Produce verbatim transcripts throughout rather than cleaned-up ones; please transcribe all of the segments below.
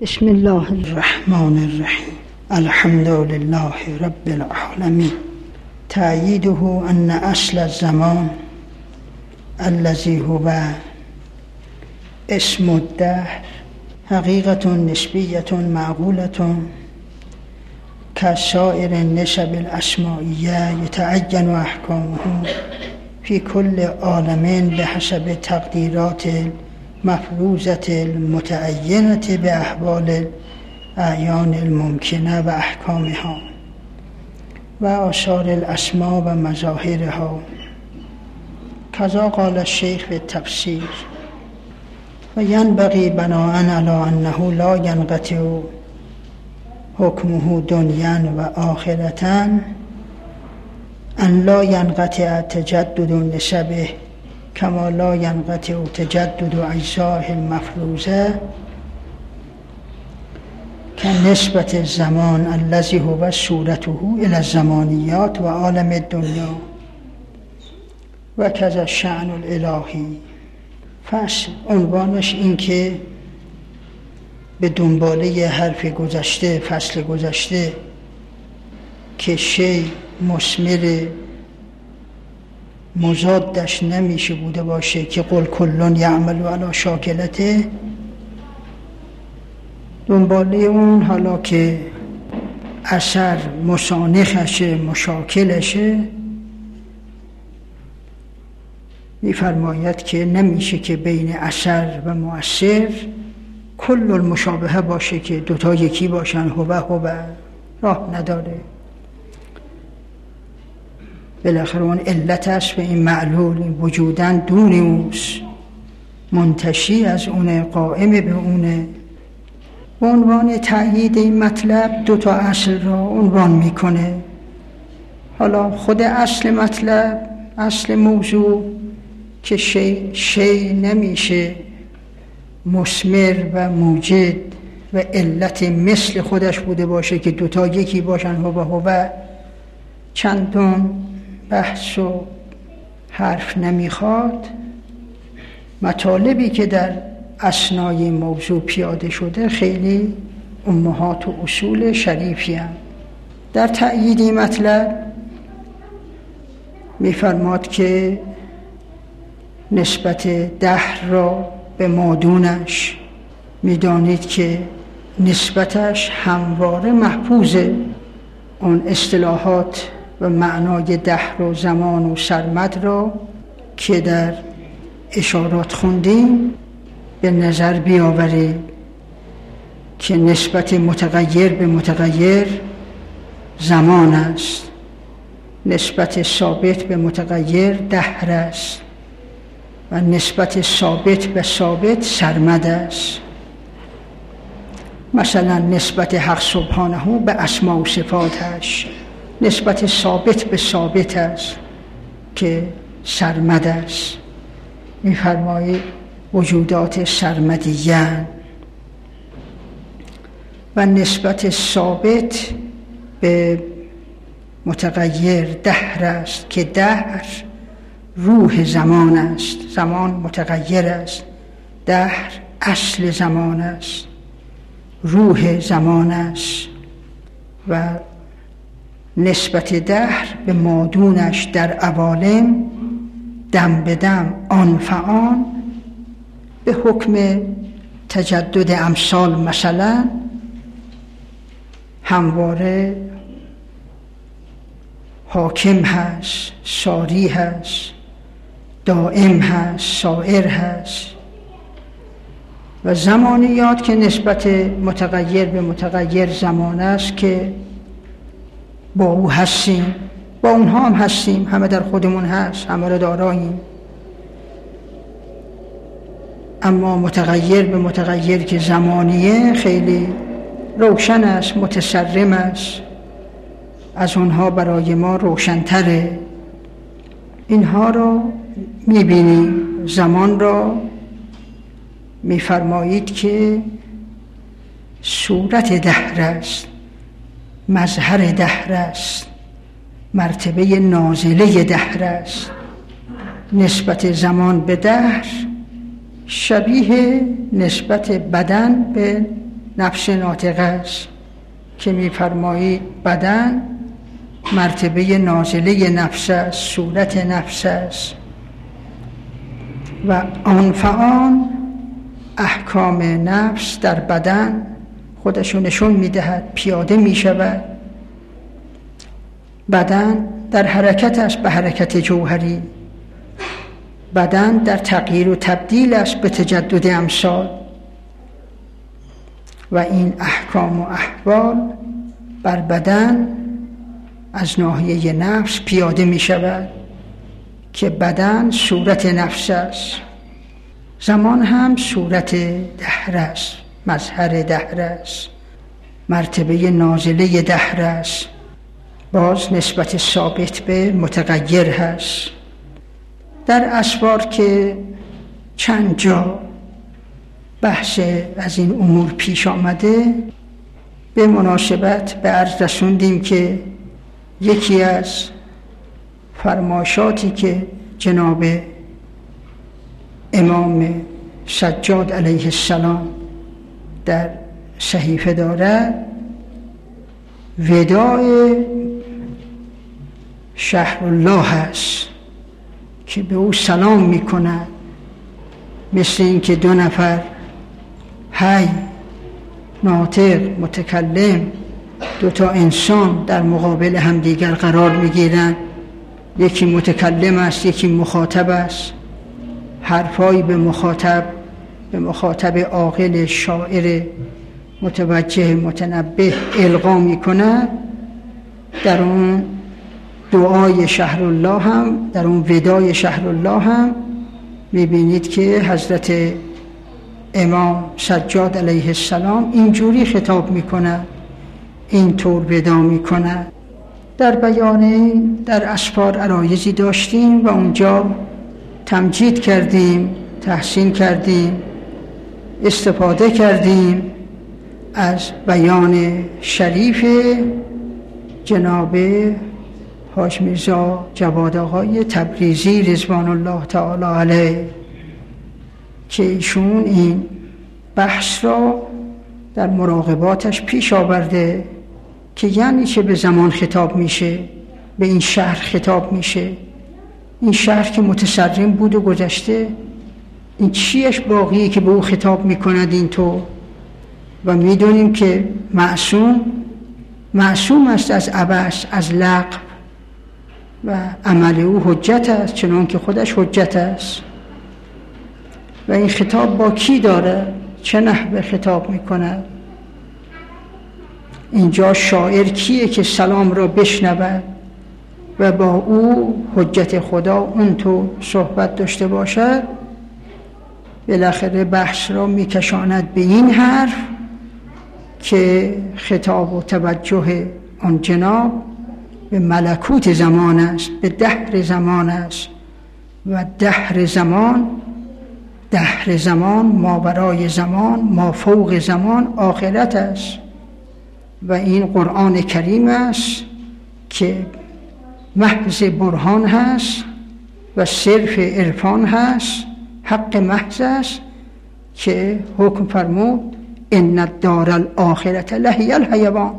بسم الله الرحمن الرحیم. الحمد لله رب العالمین. تأییده ان اصل الزمان الذي هو اسم الدهر حقیقة نسبیة معقولة كسائر النسب الاسمائیه یتعین احکامه في كل عالم بحسب تقدیرات مفروضة المتعینة بأحوال الاعیان الممکنه و احکامها و آثار الاسماء و مظاهرها. کذا قال الشیخ في التفسیر و ینبغی بناء علی انه لا ینقطع حکمه دنیا و آخرة ان لا ینقطع تجدد نسبه کما لا ینقطع تجدد اجزاء المفروضه كنسبة الزمان الذي هو صورته الى الزمانیات و عالم الدنیا و کذا الشأن الالهی. فصل عنوانش این که به دنباله حرف گذشته، فصل گذشته که شی مثمر مضادش نمیشه بوده باشه که قل کلون یعمل علی شاکلته، دنباله اون حالا که اثر مسانخشه مشاکلشه میفرماید که نمیشه که بین اثر و مؤثر کل المشابهه باشه که دوتا یکی باشن، هو هو راه نداره. بالاخره اون علت است و این معلول، این وجودن دون اوست، منتشی از اونه، قائم به اونه. به عنوان تأیید این مطلب دو تا اصل را عنوان میکنه. حالا خود اصل مطلب، اصل موضوع که شی, شی نمیشه مثمر و موجد و علت مثل خودش بوده باشه که دوتا یکی باشن، هو هو چندان بحث و حرف نمیخواد. مطالبی که در اسنای موضوع پیاده شده خیلی امهات و اصول شریفی هم. در تأیید این مطلب میفرماد که نسبت دهر را به مادونش میدانید که نسبتش همواره محفوظه. اون اصطلاحات و معنای دهر و زمان و سرمد را که در اشارات خوندیم به نظر بیاورید که نسبت متغیر به متغیر زمان است، نسبت ثابت به متغیر دهر است و نسبت ثابت به ثابت سرمد است. مثلا نسبت حق سبحانه به اسماء و صفاتش نسبت ثابت به ثابت است که سرمد است. می‌فرمایید وجودات سرمدیان. و نسبت ثابت به متغیر دهر است که دهر روح زمان است، زمان متغیر است، دهر اصل زمان است، روح زمان است. و نسبت دهر به مادونش در عوالم دم به دم آن فآن به حکم تجدد امثال مثلا همواره حاکم هست، ساری هست، دائم هست، سائر هست. و زمانیات که نسبت متغیر به متغیر زمان است که با او هستیم، با اونها هم هستیم، همه در خودمون هست، همه را داراییم. اما متغیر به متغیر که زمانیه خیلی روشن است، متسرم است، از اونها برای ما روشن‌تره. اینها را می‌بینیم. زمان را می‌فرمایید که صورت دهر است، مظهر دهر است، مرتبه نازله دهر است. نسبت زمان به دهر شبیه نسبت بدن به نفس ناطقه است که می‌فرمایید بدن مرتبه نازله نفس است، صورت نفس است و آن فآن احکام نفس در بدن خودشو نشون می‌دهد، پیاده می‌شود. بدن در حرکت است به حرکت جوهری، بدن در تغییر و تبدیل است به تجدد امثال و این احکام و احوال بر بدن از ناحیه نفس پیاده می شود که بدن صورت نفس است، زمان هم صورت دهر است، مظهر دهر است، مرتبه نازله دهر است، باز نسبت ثابت به متغیر هست. در اسفار که چند جا بحث از این امور پیش آمده به مناسبت به عرض رسوندیم که یکی از فرمایشاتی که جناب امام سجاد علیه السلام در صحیفه دارد وداع شهرالله هست که به او سلام می کند، مثل این که دو نفر حی ناطق متکلم دو تا انسان در مقابل همدیگر قرار می گیرند، یکی متکلم است یکی مخاطب است، حرفایی به مخاطب به مخاطب عاقل شاعر متوجه متنبه القا می کند. در اون دعای شهرالله هم، در اون ودای شهرالله هم میبینید که حضرت امام سجاد علیه السلام اینجوری خطاب میکند، اینطور ودا میکند. در بیان در اسفار عرایضی داشتیم و اونجا تمجید کردیم، تحسین کردیم، استفاده کردیم از بیان شریف جناب حاج میرزا جواد آقای تبریزی رضوان الله تعالی علیه که ایشون این بحث را در مراقباتش پیش آورده که یعنی چه به زمان خطاب میشه، به این شهر خطاب میشه، این شهر که متسرم بود و گذشته، این چیش باقیه که به او خطاب میکند اینطور؟ و میدونیم که معصوم معصوم است از عبث، از لغو و عمل او حجت است چنان که خودش حجت است. و این خطاب با کی داره؟ چه نحوه خطاب میکند؟ اینجا شاعر کیه که سلام را بشنود و با او حجت خدا اونطور صحبت داشته باشد؟ بالاخره بحث را میکشاند به این حرف که خطاب و توجه آن جناب به ملکوت زمان است، به دهر زمان است و دهر زمان دهر زمان ماورای زمان، ما فوق زمان آخرت است و این قرآن کریم است که محض برهان هست و صرف عرفان هست، حق محض است که حکم فرمود ان الدار الاخرة لهی الحیوان.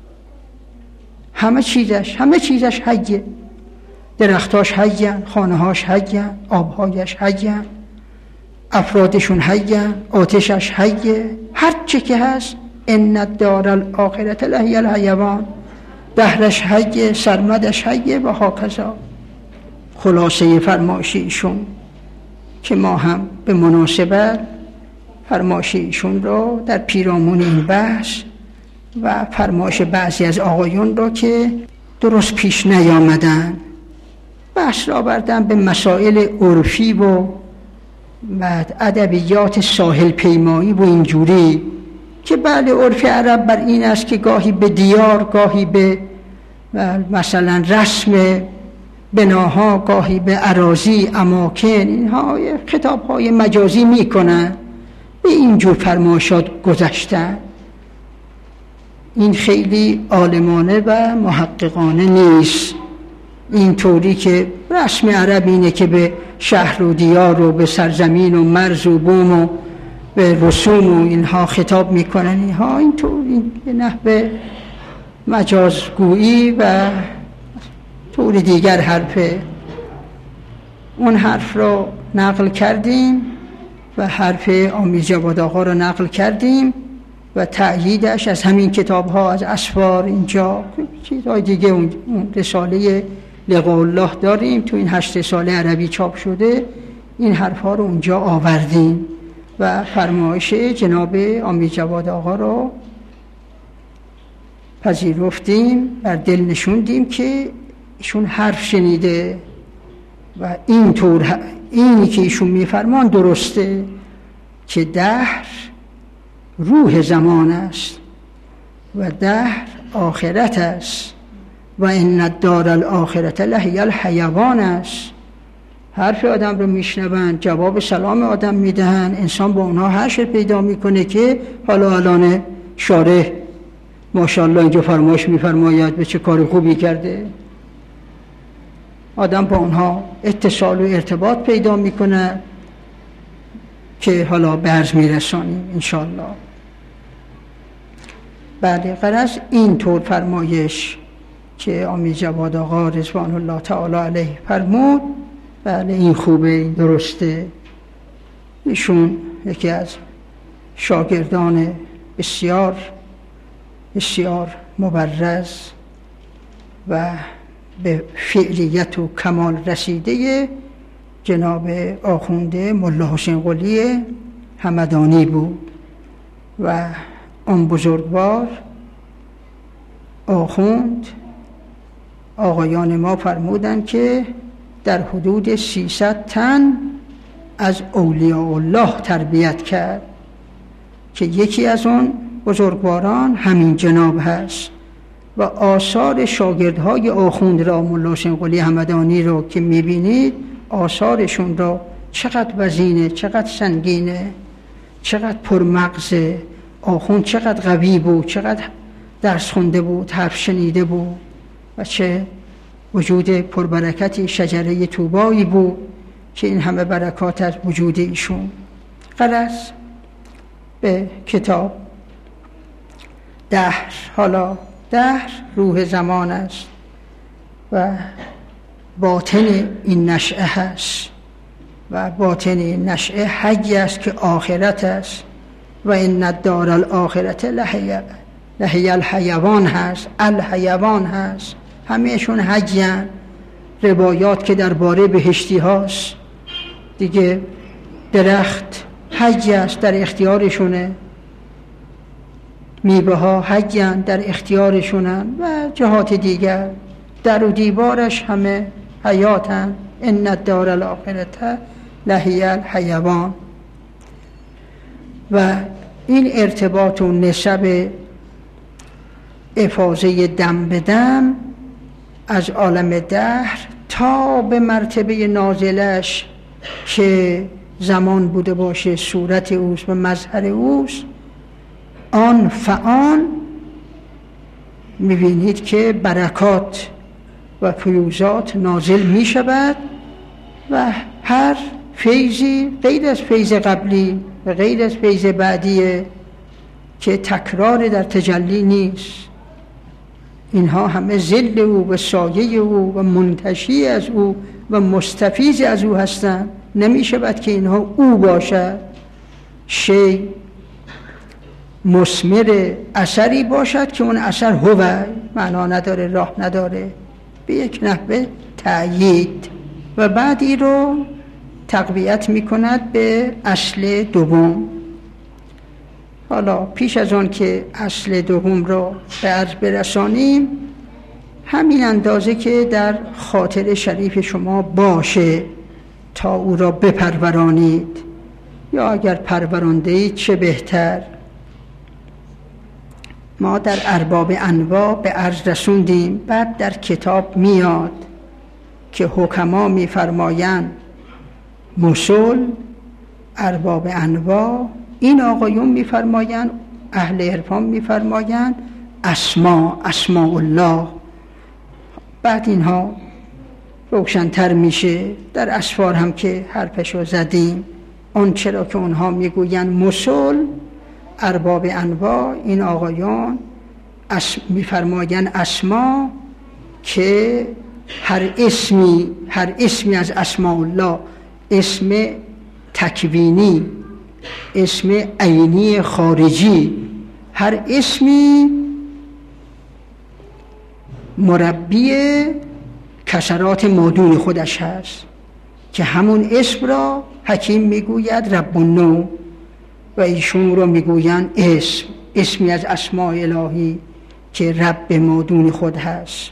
همه چیزش همه چیزش حیه، درختاش حیان، خانهاش حیان، آبهایش حیان، افرادشون حیان، آتشش حیه، هر چی که هست ان الدار الاخرة لهی الحیوان، دهرش حیه، سرمدش حیه و هاکذا. خلاصه فرمایش ایشون که ما هم به مناسبت فرمایش ایشون رو در پیرامون این بحث و فرمایش بعضی از آقایون رو که درست پیش نیامدن بحث را بردن به مسائل عرفی و بعد ادبیات ساحل پیمایی و اینجوری که بله عرف عرب بر این است که گاهی به دیار، گاهی به مثلا رسم بناها، گاهی به اراضی، اماکن، اینها خطاب‌های مجازی میکنن، به اینجور فرمایشات گذشتن. این خیلی عالمانه و محققانه نیست. این طوری که رسم عرب اینه که به شهر و دیار و به سرزمین و مرز و بوم و به رسوم و اینها خطاب میکنن، اینها اینطور این به نحو مجازگویی و طور دیگر حرفه. اون حرف رو نقل کردیم و حرف آمیز جواد آقا رو نقل کردیم و تأییدش از همین کتاب ها، از اسفار، اینجا چیزهای دیگه. اون رساله لقاء الله داریم تو این هشت ساله عربی چاپ شده، این حرف ها رو اونجا آوردیم و فرمایش جناب آمیز جواد آقا رو پذیرفتیم، بر دل نشوندیم که ایشون حرف شنیده و اینطور اینی که ایشون میفرمان درسته که دهر روح زمان است و دهر آخرت است و ان الدار الاخرة لهی الحیوان است. حرف آدم رو میشنون، جواب سلام آدم میدهن، انسان با اونها حشر پیدا میکنه که حالا الان شارح ماشاءالله اینجا فرمایش میفرماید به چه کار خوبی کرده. آدم با اونها اتصال و ارتباط پیدا میکنه که حالا برز میرسانیم انشاءالله. بله، غرض این طور فرمایش که آمیز جواد آقا رضوان الله تعالی علیه فرمود، بله این خوبه، این درسته. ایشون یکی از شاگردان بسیار بسیار مبرز و به فعلیت و کمال رسیده جناب آخونده ملا حسین قلی همدانی بود و آن بزرگوار آخوند آقایان ما فرمودند که در حدود سیصد تن از اولیاء الله تربیت کرد که یکی از اون بزرگواران همین جناب هست و آثار شاگردهای آخوند را ملا حسین قلی همدانی رو که میبینید، آثارشون را چقدر وزینه، چقدر سنگینه، چقدر پرمغزه. آخوند چقدر قوی بود، چقدر درس خونده بود، حرف شنیده بود و چه وجود پربرکتی شجره طوبایی بود که این همه برکات از وجود ایشون. غرض به کتاب دهر، حالا دهر روح زمان است و باطن این نشأه هست و باطن این نشأه حی است که آخرت است و ان الدار الاخرة لهی الحیوان هست، الحیوان هست، همهشون حیان. روایات که درباره بهشتی هاست دیگه، درخت حی است در اختیارشونه، میوه ها حیان در اختیارشونن و جهات دیگر، در و دیوارش همه حیاتن. ان الدار الاخرة لهی الحیوان. و این ارتباط و نسب افاضه دم به دم از عالم دهر تا به مرتبه نازلش که زمان بوده باشه، صورت اوست و مظهر اوست، آن فآن میبینید که برکات و فیوزات نازل میشود و هر فیضی غیر از فیض قبلی و غیر از فیض بعدیه که تکرار در تجلی نیست. اینها همه ظل او و سایه او و منتشی از او و مستفیض از او هستند. نمیشود که اینها او باشد. شی مثمر اثری باشد که اون اثر هو، معنا نداره، راه نداره، به یک نحوه تأیید و بعدی رو تقویت میکند به اصل دوم. حالا پیش از آن که اصل دوم رو به عرض برسانیم، همین اندازه که در خاطر شریف شما باشه تا او را بپرورانید، یا اگر پرورانده اید چه بهتر. ما در ارباب انواع به عرض رسوندیم، بعد در کتاب میاد که حکما میفرمایند مسل، ارباب انواع، این آقایون میفرمایند، اهل عرفان میفرمایند اسما، اسماء الله. بعد اینها روشن‌تر میشه. در اسفار هم که حرفشو زدیم اون چرا که اونها میگویند مسل، ارباب انواع، این آقایان اس میفرمایند اسما که هر اسمی هر اسمی از اسماء الله، اسم تکوینی، اسم عینی خارجی، هر اسمی مربی کسرات مادون خودش هست که همون اسم را حکیم میگوید رب النوع و ایشون را میگویند اسم، اسمی از اسماء الهی که رب مادون خود هست.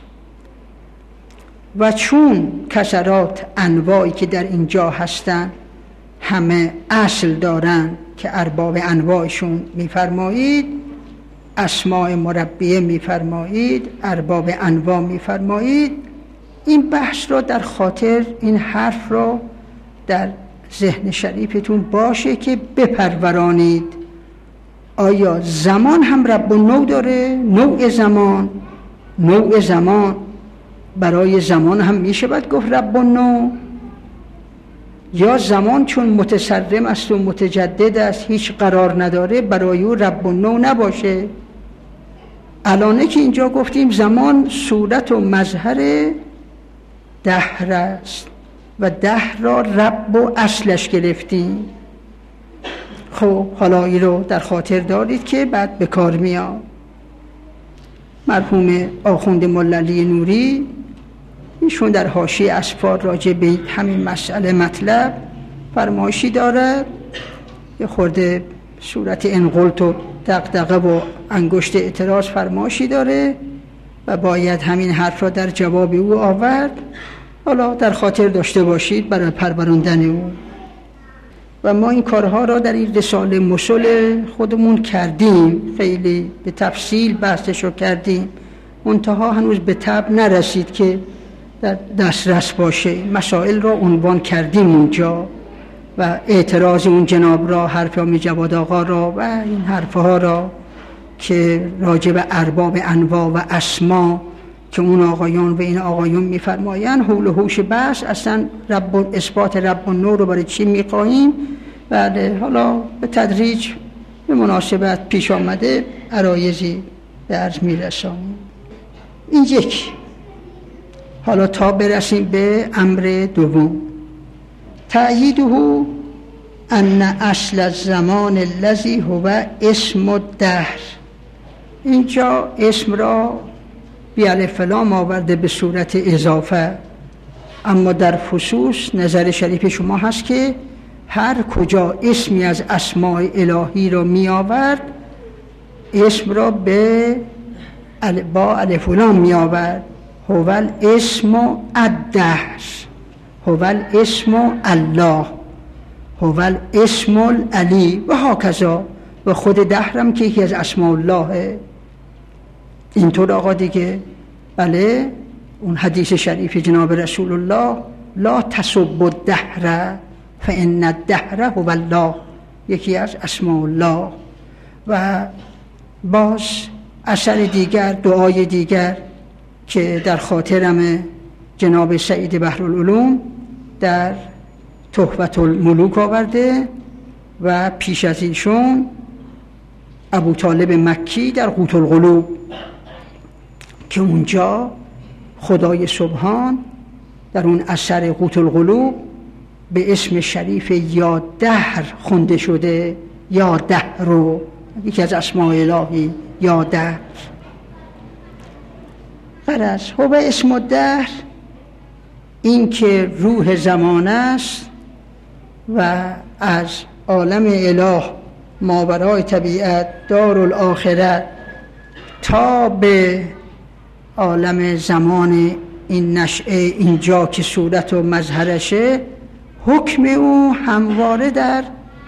و چون کسرات انواعی که در اینجا هستند همه اصل دارند که ارباب انواعشون میفرمایید، اسماء مربیه میفرمایید، ارباب انواع میفرمایید، این بحث را در خاطر، این حرف را در ذهن شریفتون باشه که بپرورانید. آیا زمان هم رب النوع داره؟ نوع زمان، نوع زمان برای زمان هم میشه باید گفت رب النوع؟ یا زمان چون متصرم است و متجدد است هیچ قرار نداره برای او رب النوع نباشه؟ الانه که اینجا گفتیم زمان صورت و مظهر دهر است و دهر را رب و اصلش گرفتیم. خب حالا این رو در خاطر دارید که بعد به کار میاد. مرحوم آخوند مللی نوری ایشون در حاشیه اسفار راجع به همین مسئله مطلب فرمایشی دارد، یه خورده صورت انقلت و دغدغه و انگشت اعتراض فرمایشی داره و باید همین حرف را در جواب او آورد. حالا در خاطر داشته باشید برای پروراندن او. و ما این کارها را در این رساله مسل خودمون کردیم، خیلی به تفصیل بحثشو کردیم، منتها هنوز به طب نرسید که در دسترس باشه. مسائل را عنوان کردیم اونجا و اعتراض اون جناب را، حرف آمی جواد آقا را و این حرفها را که راجع به ارباب انواع و اسما که اون آقایان و این آقایون میفرمایند حول و حوش بحث اصلا رب اثبات رب النوع رو برای چی میخواهیم. بله حالا به تدریج به مناسبت پیش آمده عرایزی به عرض میرسانیم. این یک. حالا تا برسیم به امر دوم، تأییده ان اصل الزمان الذی هو اسم الدهر. اینجا اسم را بی الف لام آورده به صورت اضافه، اما در خصوص نظر شریف شما هست که هر کجا اسمی از اسماء الهی را می آورد اسم را به با الف لام می آورد. هو الاسم الدهر، هو الاسم الله، هو الاسم العلی و هاکذا. و خود دهرم که یکی از اسماء الله. اینطور آقا دیگه. بله اون حدیث شریف جناب رسول الله لا تسب الدهر فان الدهر هو الله، یکی از اسماء الله. و باز اثر دیگر، دعای دیگر که در خاطرم جناب سعید بحرالعلوم در تحفة الملوک آورده و پیش از ایشون ابو طالب مکی در قوت القلوب، که اونجا خدای سبحان در اون اثر قوت القلوب به اسم شریف یا دهر خونده شده. یا دهر رو یکی از اسماء الهی، یا دهر. غرض هو اسم الدهر این که روح زمان است و از عالم اله ماورای طبیعت دارالآخرت تا به عالم زمان این نشعه اینجا که صورت و مظهرشه، حکم او همواره در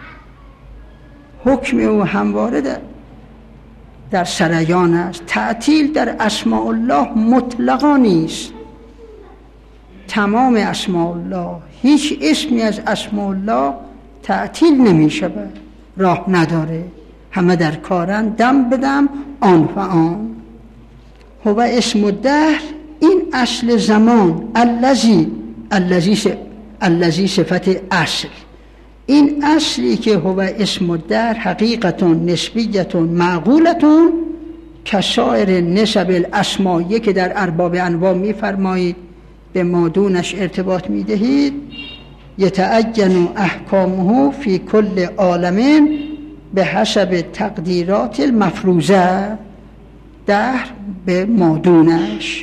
حکم او همواره در در سریان است. تعطیل در اسماء الله مطلقا نیست. تمام اسماء الله، هیچ اسمی از اسماء الله تعطیل نمی شود، راه نداره، همه در کارن، دم بدم آن و آن. هو اسم الدهر این اصل زمان، الذی الذی الذی صفت اصل، این اصلی که هو اسم الدهر حقیقتون نسبیتون معقولتون کسائر نسب الاسمایی که در ارباب انواع میفرمایید به مادونش ارتباط میدهید یتعین احکامه فی کل عالم به حسب تقدیرات المفروضه دهر به مادونش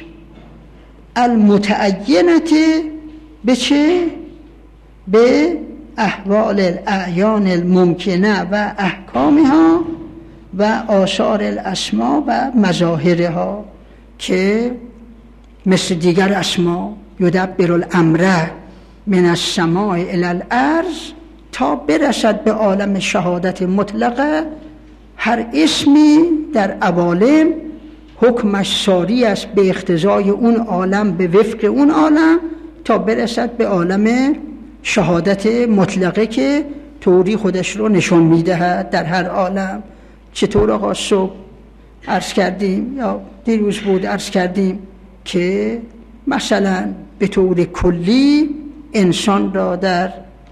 المتعینت به چه؟ به احوال الاعیان الممکنه و احکامها و آثار الاسما و مظاهرها که مثل دیگر اسما یدبر الامر من السماء الی الارض تا برسد به عالم شهادت مطلقه. هر اسمی در عوالم حکمش ساری است به اقتضای اون عالم به وفق اون عالم تا برسد به عالم شهادت مطلقه که طوری خودش رو نشون میدهد در هر عالم. چطور آقا صبح عرض کردیم یا دیروز بود عرض کردیم که مثلا به طور کلی انسان را در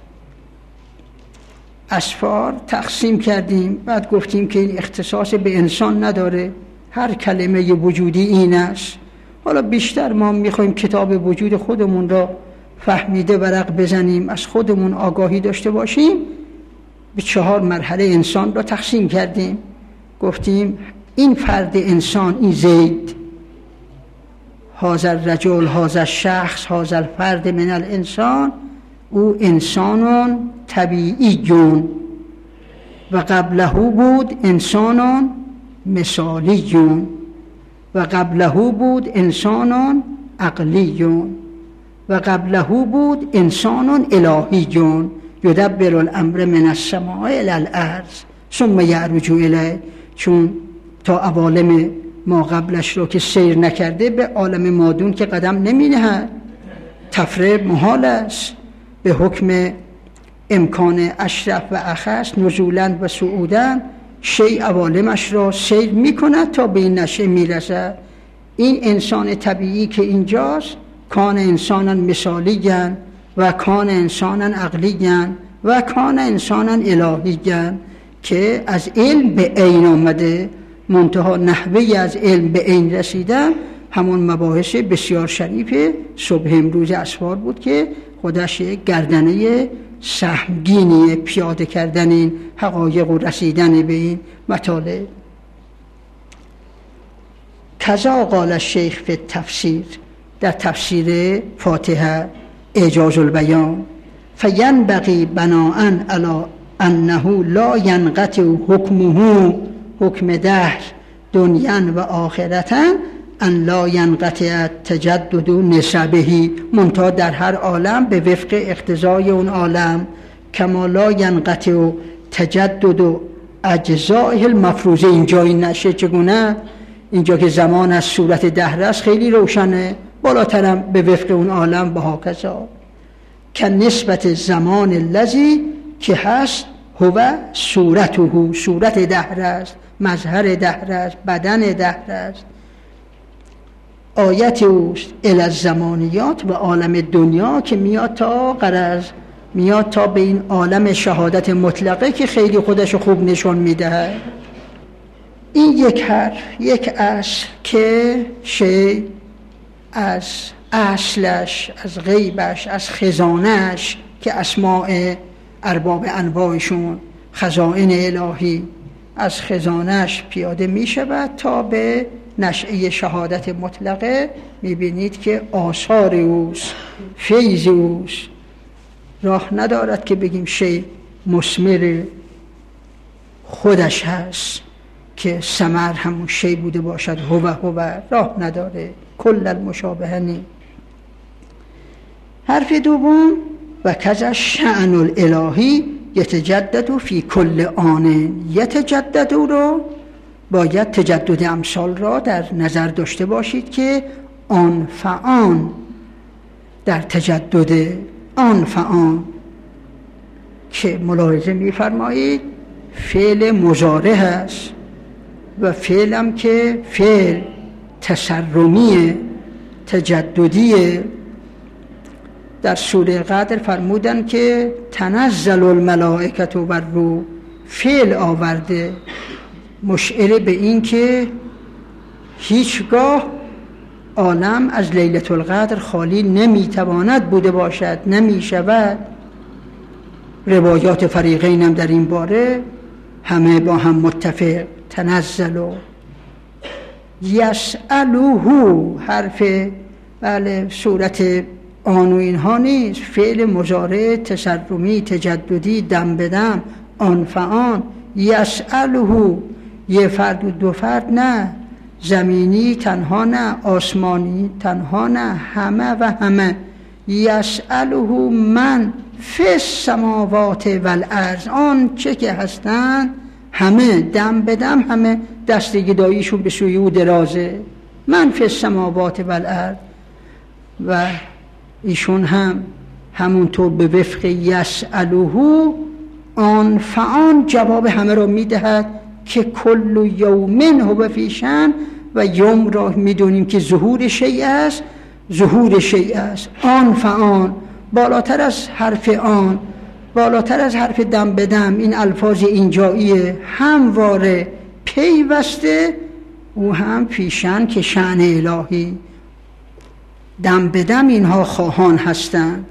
اسفار تقسیم کردیم، بعد گفتیم که این اختصاص به انسان نداره، هر کلمه وجودی این است. حالا بیشتر ما میخوایم کتاب وجود خودمون را فهمیده ورق بزنیم، از خودمون آگاهی داشته باشیم. به چهار مرحله انسان را تقسیم کردیم، گفتیم این فرد انسان، این زید، هذا الرجل، هذا الشخص، هذا الفرد من الانسان، او انسان طبیعیون و قبله بود انسان مثالیون و قبله بود انسان عقلیون و قبله بود انسان الهیون یدبر الامر من السماء الی الارض ثم یعرج الیه. چون تا عوالم ما قبلش رو که سیر نکرده به عالم مادون که قدم نمی نهد، تفره محال است. به حکم امکان اشرف و اخص نزولا و صعودا شیء عوالمش را سیر می کند تا به این نشأه می رسد. این انسان طبیعی که اینجاست کان انسانا مثالیاً و کان انسانا عقلیاً و کان انسانا الهیاً که از علم به عین آمده، منتها نحوه از علم به عین رسیدن همون مباحث بسیار شریف صبح امروز اسفار بود که خودش گردنه سهمگینی پیاده کردن این حقایق و رسیدن به این مطالب. کذا قال الشیخ فی التفسیر، در تفسیر فاتحه اعجاز البیان، فینبغی بناء علی انه لا ینقطع حکمه، حکم دهر دنیا و آخرتا، ان لا ینقطع تجدد نسبه، منتها در هر عالم به وفق اقتضای اون عالم، کما لا ینقطع تجدد اجزائه المفروضه. اینجا این نشه چگونه؟ اینجا که زمان از صورت دهر است خیلی روشنه، بالاترم به وفق اون عالم به هاکذا که نسبت زمان الذی که هست هو صورته، صورت دهر است، مظهر دهر است، بدن دهر است. آیت اوست الی الزمانیات و عالم دنیا که میاد تا غرض میاد تا به این عالم شهادت مطلقه که خیلی خودشو خوب نشون میده. این یک حرف، یک اصل که شی از اصلش، از غیبش، از خزانش که اسماء ارباب انواعشون خزائن الهی از خزانش پیاده می شود تا به نشأه شهادت مطلقه. می بینید که آثار اوست، فیض اوست. راه ندارد که بگیم شی مثمر خودش هست که ثمر همون شی بوده باشد، هو هو، راه نداره. کل المشابهه نی. حرف دوم و کذا شأن الالهی یتجدد فی کل آن. یتجدد رو باید تجدد امثال را در نظر داشته باشید که آن فآن در تجدد آن فآن که ملاحظه می‌فرمایید فعل مضارع هست و فعلم که فعل تسرمیه، تجددیه. در سوره قدر فرمودن که تنزل الملائکه و الروح، فعل آورده، مشعر به این که هیچگاه عالم از لیلة القدر خالی نمیتواند بوده باشد، نمی شود. روایات فریقین هم در این باره همه با هم متفق. تنزل و یسأله، حرف بله صورت آن و اینها نیست، فعل مضارع تسرمی تجددی دم بدم، آن فآن. یسأله، یه فرد و دو فرد نه، زمینی تنها نه، آسمانی تنها نه، همه و همه. یسأله من فی السماوات والارض، آن چه که هستن همه دم بدم، همه دست گداییشون به سوی او درازه. من فی السماوات والارض. و ایشون هم همونطور به وفق یسأله آن فآن جواب همه را میدهد که کل یوم هو فی شأن، و یوم را میدونیم که ظهور شیء است، ظهور شیء است. آن فآن بالاتر از حرف آن، بالاتر از حرف دم بدم، این الفاظ اینجاییه، همواره پیوسته، او هم فی شأن که شأن الهی، دم بدم اینها خواهان هستند.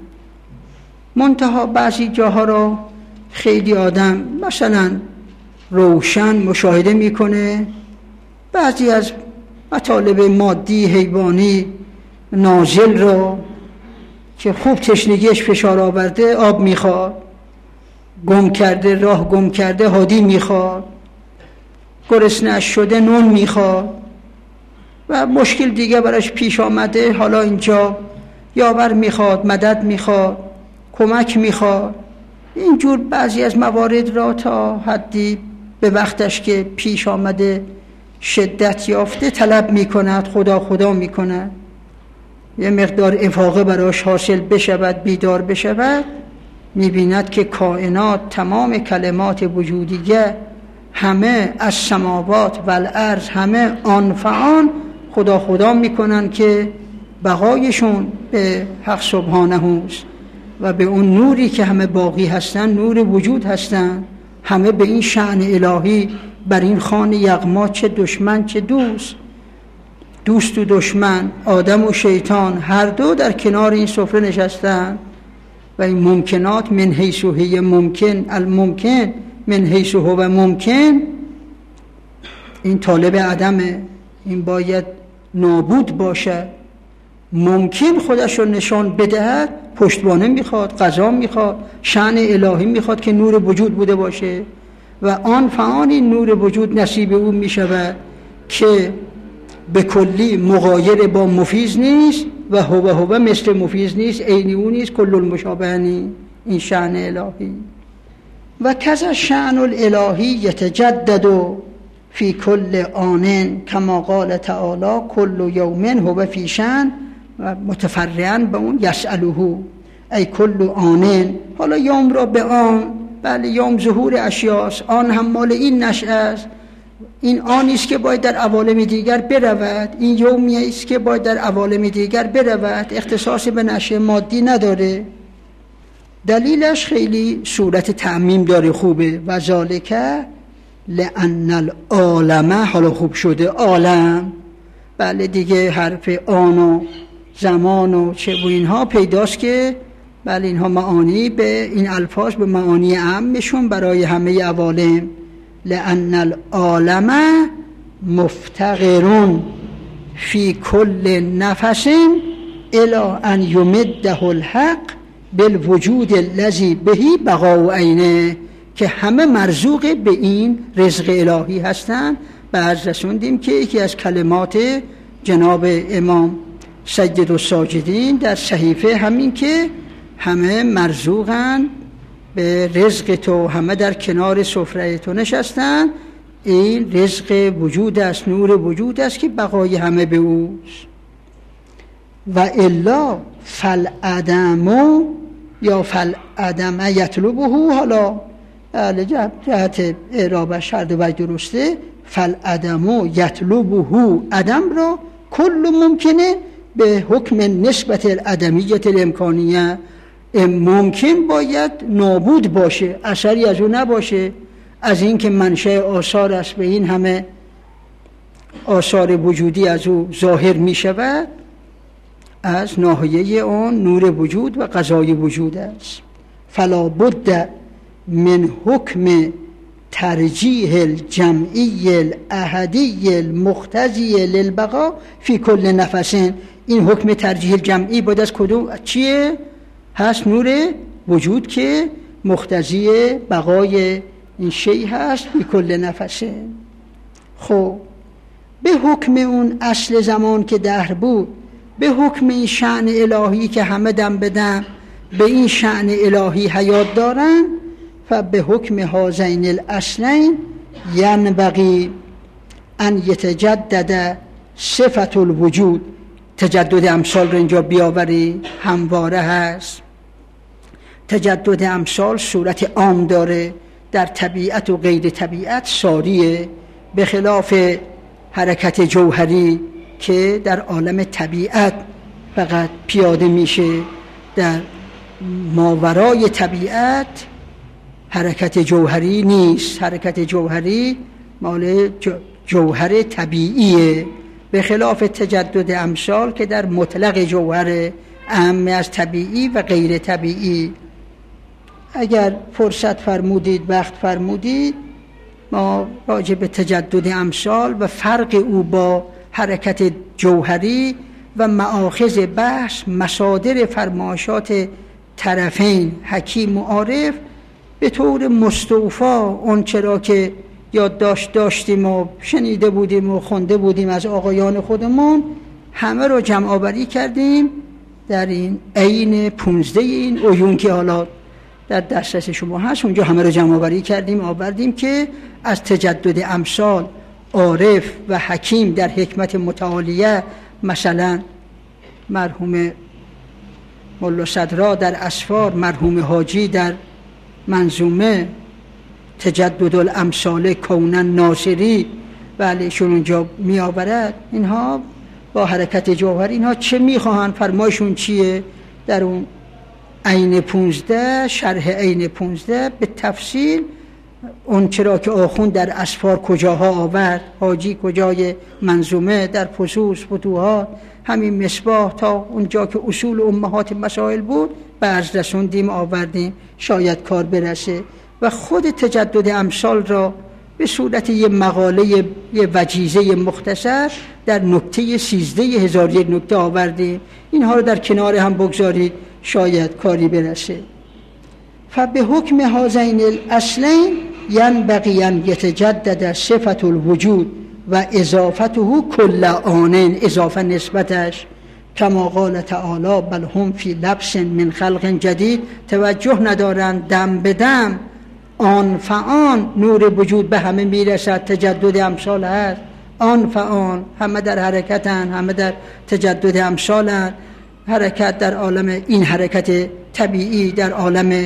منتها بعضی جاها را خیلی آدم مثلا روشن مشاهده میکنه، بعضی از مطالب مادی حیوانی نازل را که خوب تشنگیش فشار آورده آب میخواد، گم کرده راه گم کرده هادی میخواد، گرسنه‌اش شده نون میخواد، و مشکل دیگه براش پیش آمده، حالا اینجا یاور میخواد، مدد میخواد، کمک میخواد. اینجور بعضی از موارد را تا حدی به وقتش که پیش آمده شدت یافته طلب میکند، خدا خدا میکند، یه مقدار افاقه براش حاصل بشود، بیدار بشود، میبیند که کائنات تمام کلمات وجودیه همه از سماوات و الارض همه آن فآن خدا خدا میکنن که بقایشون به حق سبحانه است و به اون نوری که همه باقی هستن، نور وجود هستن، همه به این شأن الهی بر این خوان یغما، چه دشمن چه دوست، دوست و دشمن، آدم و شیطان، هر دو در کنار این سفره نشستن و این ممکنات من حیث هی ممکن، الممکن من حیث هو ممکن، این طالب عدمه، این باید نابود باشه. ممکن خودش رو نشان بدهد، پشتوانه میخواد، قضا میخواد، شأن الهی میخواد که نور وجود بوده باشه و آن فآن این نور وجود نصیب او میشود که به کلی مغایر با مفیز نیست و هو هو مثل مفیز نیست، عینی او نیست، کل المشابهنی، این شأن الهی. و کذا شأن الالهی یتجدد فی کل آن کما قال تعالی کل یوم هو فی شأن، و متفرعاً به اون یسأله ای کل آن. حالا یوم را به آن، بله یوم ظهور اشیاست، آن هم مال این نشأه است، این آنی است که باید در عوالم دیگر برود، این یومی است که باید در عوالم دیگر برود، اختصاص به نشأه مادی نداره. دلیلش خیلی صورت تعمیم داره، خوبه. و ذالک لأن العالم، حالا خوب شده عالم، بله دیگه حرف آن و زمان و چه و اینها پیداست که بله اینها معانی به این الفاظ به معانی عامشون برای همه عوالم. لأن العالم مفتقرون فی کل نفس الی ان یمده الحق بالوجود الذی بهی بقاء عینه، که همه مرزوق به این رزق الهی هستند. بعد رسوندیم که یکی از کلمات جناب امام سید الساجدین در صحیفه همین که همه مرزوقن به رزق تو، همه در کنار سفره تو نشستن، این رزق وجود است، نور وجود است که بقای همه به اوست. و الا فالعدم یا فالعدم یطلبه، حالا جهت اعرابش شرط و درسته، فالعدم یطلبه، عدم را کل ممکنه به حکم نسبت العدمیت الامکانیه، ممکن باید نابود باشه، اثری از او نباشه، از این که منشأ آثار است به این همه آثار وجودی از او ظاهر می شود، از ناحیه آن نور وجود و قضای وجود است. فلا بد من حکم ترجیح الجمعی الاحدی المقتضی للبقاء فی کل نفس. این حکم ترجیح الجمعی باید از کدوم چیه؟ هست نور وجود که مقتضی بقای این شیء هست فی کل نفس. خب به حکم اون اصل زمان که دهر بود، به حکم این شأن الهی که همه دم بدم به این شأن الهی حیات دارن، فبه حکم هذین الاصلین ینبغی ان یتجدد صفت الوجود. تجدد امثال رو اینجا بیاوری، همواره هست. تجدد امثال صورت عام داره، در طبیعت و غیر طبیعت ساریه، به خلاف حرکت جوهری که در عالم طبیعت فقط پیاده میشه. در ماورای طبیعت حرکت جوهری نیست، حرکت جوهری مال جوهر طبیعیه، به خلاف تجدد امثال که در مطلق جوهر اهم از طبیعی و غیر طبیعی. اگر فرصت فرمودید، وقت فرمودید، ما راجع به تجدد امثال و فرق او با حرکت جوهری و مآخذ بحث، مصادر فرمایشات طرفین حکیم و عارف به طور مستوفا اون چرا که یادداشت داشتیم و شنیده بودیم و خونده بودیم از آقایان خودمون، همه رو جمع آوری کردیم در این عین پونزده این عیون که حالا در دسترس شما هست. اونجا همه رو جمع آوری کردیم، آوردیم که از تجدد امثال عارف و حکیم در حکمت متعالیه، مثلا مرحوم ملا صدرا در اسفار، مرحوم حاجی در منظومه تجدد الامثال کونن ناصری، بله شون اونجا می آورد. اینها با حرکت جوهری اینها چه میخواهن، فرمایشون چیه؟ در اون عین پونزده، شرح عین پونزده به تفصیل اون چرا که آخوند در اسفار کجاها آورد، حاجی کجای منظومه، در فصوص فتوحات، همین مصباح تا اونجا که اصول امهات مسائل بود بعض رسوندیم آوردیم، شاید کار برسه. و خود تجدد امثال را به صورت یه مقاله، یه وجیزه مختصر در نکته سیزده هزار یک نکته آوردیم. اینها رو در کنار هم بگذارید، شاید کاری برسه. فبه حکم هذین الاصلین ینبغی ان یتجدد صفت الوجود و اضافته کل آن، اضافه نسبتش، کما قال تعالی بل هم فی لبس من خلق جدید. توجه ندارند، دم به دم آن فآن نور وجود به همه میرسد. تجدد امثال هست، آن فآن همه در حرکتن، همه در تجدد امثالن. حرکت در عالم، این حرکت طبیعی در عالم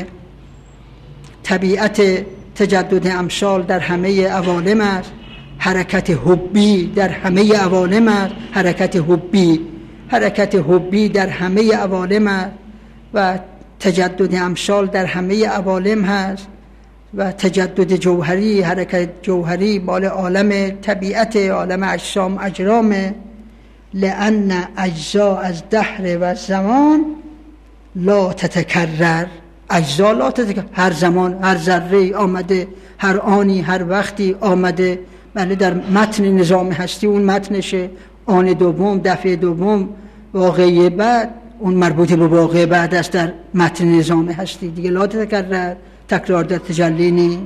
طبیعت، تجدد امثال در همه عوالم است. حرکت حبی در همه عوالم است، حرکت حبی حرکت حبی در همه عوالم است و تجدد امثال در همه عوالم هست. و تجدد جوهری، حرکت جوهری مال عالم طبیعت، عالم اجسام اجرام. لأن اجزا از دهر و زمان لا تتکرر، اجزا لا تتکرر، هر زمان، هر ذره آمده، هر آنی، هر وقتی آمده. بله در متن نظام هستی اون متنشه، آن دوم، دفعه دوم، واقعه بعد، اون مربوط به واقعه بعد است در متن نظام هستی دیگه. لا تتکرر، تکرار در تجلی نی.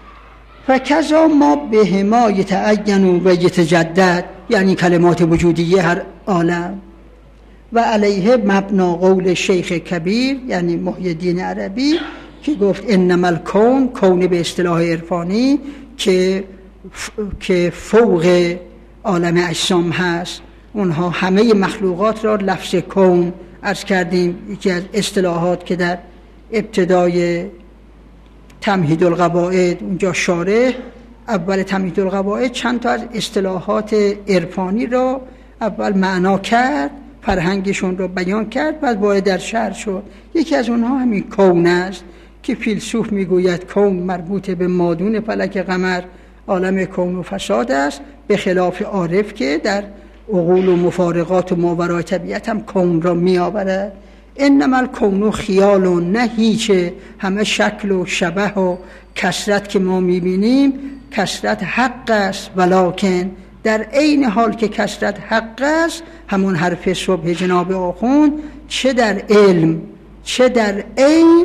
فکذا ما به ما یتعین و یتجدد، یعنی کلمات وجودیه هر عالم. و علیه مبنا قول شیخ کبیر یعنی محی الدین عربی که گفت انما الکون، کون به اصطلاح عرفانی که که فوق عالم اجسام هست. اونها همه مخلوقات را لفظ کون عرض کردیم، یکی از اصطلاحات که در ابتدای تمهید القواعد اونجا شارح اول تمهید القواعد چند تا از اصطلاحات عرفانی را اول معنا کرد فرهنگشون رو بیان کرد و وارد در شهر شد. یکی از اونها همین کون است که فیلسوف میگوید کون مربوط به مادون فلک قمر، عالم کون و فساد است، به خلاف عارف که در عقول و مفارقات و ماورای طبیعت هم کون را می آورد. انما الکون خیال، نه هیچه، همه شکل و شبه و کثرت که ما می بینیم کثرت حق است، ولکن در عین حال که کثرت حق است، همون حرف صبح جناب آخوند، چه در علم چه در عین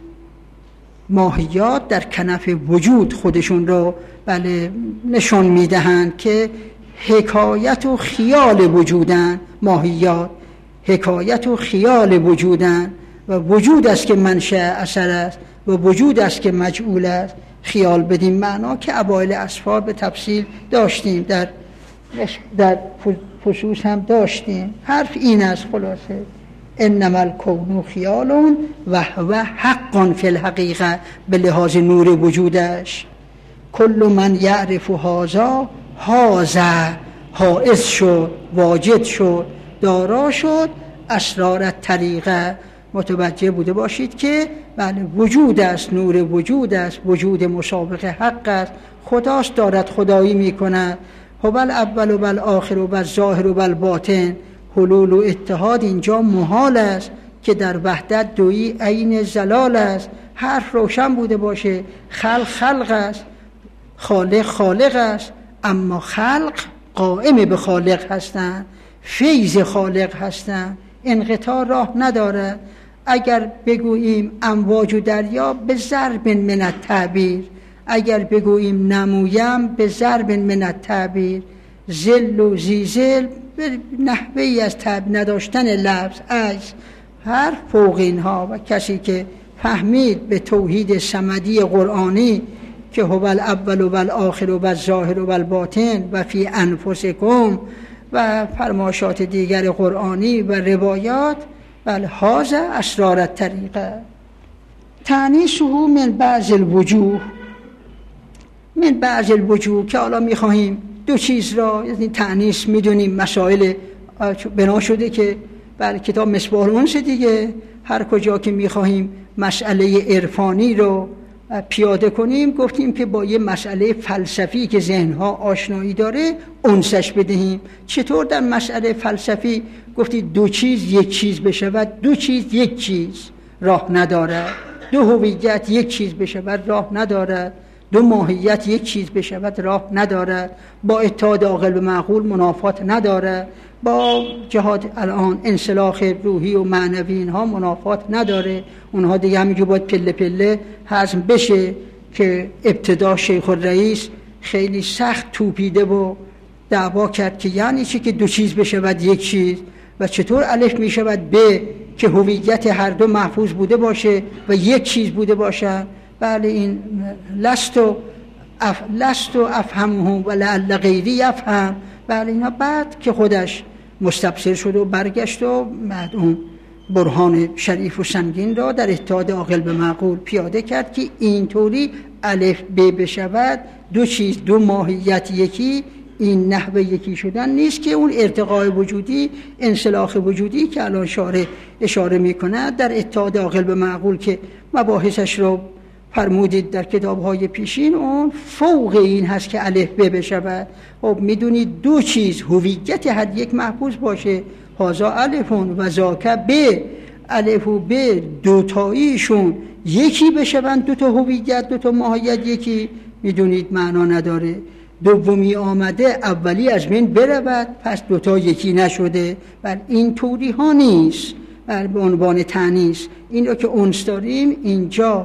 ماهیات در کنف وجود خودشون رو بله نشون میدهند که حکایت و خیال وجودن. ماهیات حکایت و خیال وجودن و وجود است که منشأ اثر است و وجود است که مجعول است. خیال بدین معنا که اوایل اصفار به تفصیل داشتیم، در در فصوص هم داشتیم. حرف این است خلاصه: انما الکون خیال و هو حق فی الحقیقه، به لحاظ نور وجودش. کل من یعرف هذا، هذا حائز شد، واجد شد، دارا شد اسرار الطریقه. متوجه بوده باشید که بله وجود است، نور وجود است، وجود مسابق حق است، خداست دارد خدایی میکند. هو الاول و الاخر و الظاهر و الباطن. حلول و اتحاد اینجا محال است که در وحدت دویی عین زلال است. حرف روشن بوده باشه. خلق خلق است، خالق خالق است، اما خلق قائم به خالق هستند، فیض خالق هستند، انقطاع راه ندارد. اگر بگوییم امواج و دریا، به ضرب من التعبیر. اگر بگوییم نمویم، به ضرب من التعبیر. ذل و زیزل به نحوهی از تب نداشتن لفظ از هر فوق اینها. و کسی که فهمید به توحید صمدی قرآنی که هو الاول و الاخر و الظاهر و الباطن و فی انفسکم و فرمایشات دیگر قرآنی و روایات، بل هذا اسرار الطریقه. تانیثه من بعض الوجوه، من بعض الوجوه که حالا میخواهیم دو چیز را یعنی تانیث میدونیم، مسائل بنا شده که بله کتاب مصباح الانس دیگه، هر کجا که میخواهیم مسئله عرفانی رو پیاده کنیم گفتیم که با یه مسئله فلسفی که ذهنها آشنایی داره انسش بدهیم. چطور در مسئله فلسفی گفتید دو چیز یک چیز بشود، دو چیز یک چیز راه ندارد. دو هویت یک چیز بشود راه ندارد. دو ماهیت یک چیز بشود راه ندارد. با اتحاد عاقل به معقول منافات ندارد. با جهاد الان انسلاخ روحی و معنوی اینها منافات نداره. اونها دیگه همینجور باید پله پله هضم بشه که ابتدا شیخ الرئیس خیلی سخت توپیده و دعوا کرد که یعنی چی که دو چیز بشود یک چیز و چطور الف می شود ب که هویت هر دو محفوظ بوده باشه و یک چیز بوده باشه. بله این لست و اف لست و افهمه و لعل غیری یفهم. بله اینا بعد که خودش مستبصر شد و برگشت و بعد اون برهان شریف و سنگین را در اتحاد عاقل به معقول پیاده کرد که اینطوری الف ب بشود دو چیز دو ماهیت یکی. این نحوه یکی شدن نیست که اون ارتقاء وجودی، انسلاخ وجودی که الان شارح اشاره میکنه در اتحاد عاقل به معقول که مباحثش رو فرمودید در کتاب‌های پیشین، اون فوق این هست که الف ب بشود. خب میدونید دو چیز هویت هر یک محفوظ باشه، هذا الف و ذاک ب، الف و ب دوتاییشون یکی بشوند، دو تا هویت دو تا ماهیت یکی، میدونید معنا نداره. دومی آمده اولی از بین برود، پس دوتا یکی نشده. و این طوری ها نیست. به عنوان تانیث این رو که انس داریم اینجا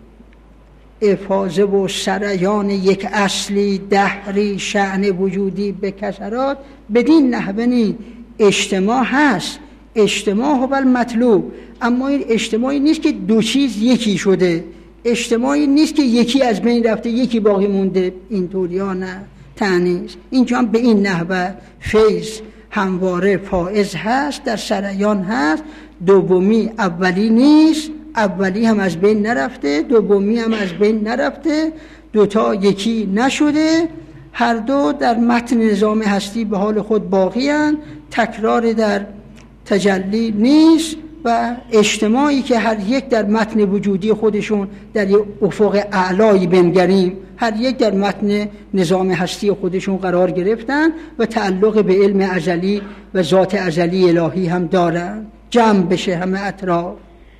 افاضه و سریان یک اصلی دهری شأن وجودی به کسرات بدین نحوه نیست. اجتماع هست، اجتماع هو المطلوب، اما این اجتماعی نیست که دو چیز یکی شده، اجتماعی نیست که یکی از بین رفته یکی باقی مونده. این طوری ها نه. تانیث اینجا هم به این نحوه فیض همواره فائز هست، در سریان هست. دومی اولی نیست، اولی هم از بین نرفته، دومی هم از بین نرفته، دوتا یکی نشده، هر دو در متن نظام هستی به حال خود باقی هستند. تکرار در تجلی نیست و اجتماعی که هر یک در متن وجودی خودشون در یک افق اعلایی بنگریم، هر یک در متن نظام هستی خودشون قرار گرفتن و تعلق به علم ازلی و ذات ازلی الهی هم دارن، جمع بشه همه اطراف.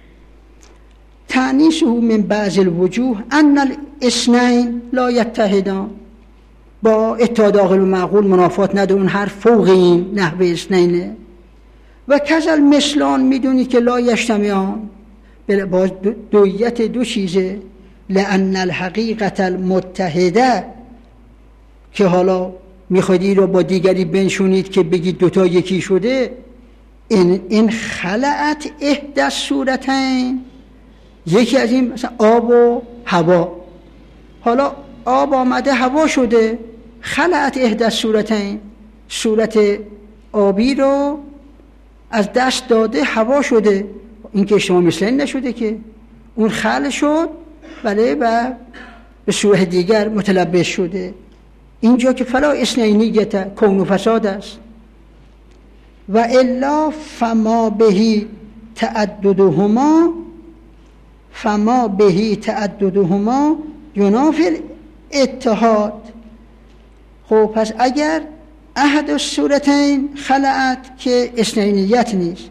تعنیسه من بعض الوجوه ان الاثنین لا یتحدان، با اتحاد عاقل و معقول منافات نداره، اون حرف فوق این نحو اثنینه. و کذل مثلان میدونی که لا یجتمعان، باز دویت دو چیزه. لأن الحقیقت المتحده، که حالا میخوادی رو با دیگری بنشونید که بگید دوتا یکی شده، این این خلعت احدى صورتین، یکی از این مثلا آب و هوا، حالا آب آمده هوا شده، خلعت احدى صورتین، صورت آبی رو از دست داده هوا شده. این که شما مثل نشده که اون خلع شد بله و به صورت دیگر متلبس شده. اینجا که فلا اثنینیت کون و فساد است. و الا فما بهی تعددهما فما بهی تعددهما ینافی الاتحاد. خب پس اگر احد الصورتین خلعت که اثنینیت نیست،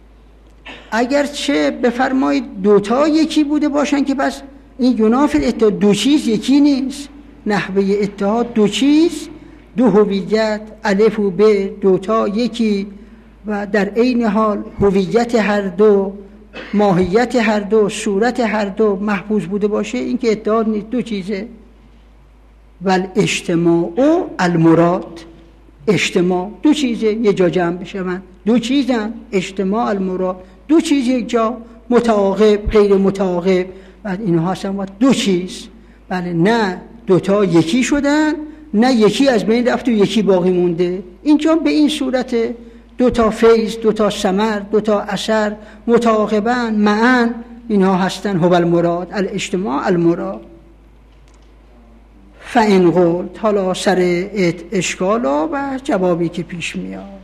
اگر چه بفرمایید دوتا یکی بوده باشن که پس این ینافی الاتحاد، دو چیز یکی نیست. نحوه اتحاد دو چیز، دو هویت، الف و ب، دوتا یکی و در عین حال هویت هر دو، ماهیت هر دو، صورت هر دو محفوظ بوده باشه، این که اتحاد نیست، دو چیزه. ول اجتماع و المراد، اجتماع دو چیزه یه جا جمع بشه، من دو چیزن، اجتماع المراد، دو چیز یک جا، متعاقب غیر متعاقب، بعد اینها هستن دو چیز. بله نه دوتا یکی شدن، نه یکی از بین رفت و یکی باقی مونده. اینجا به این صورت دوتا فیض، دوتا ثمر، دوتا اثر متعاقبن معا، اینها هستن هو المراد، الاجتماع المراد. فإن قلت، حالا سر اشکال و جوابی که پیش میاد،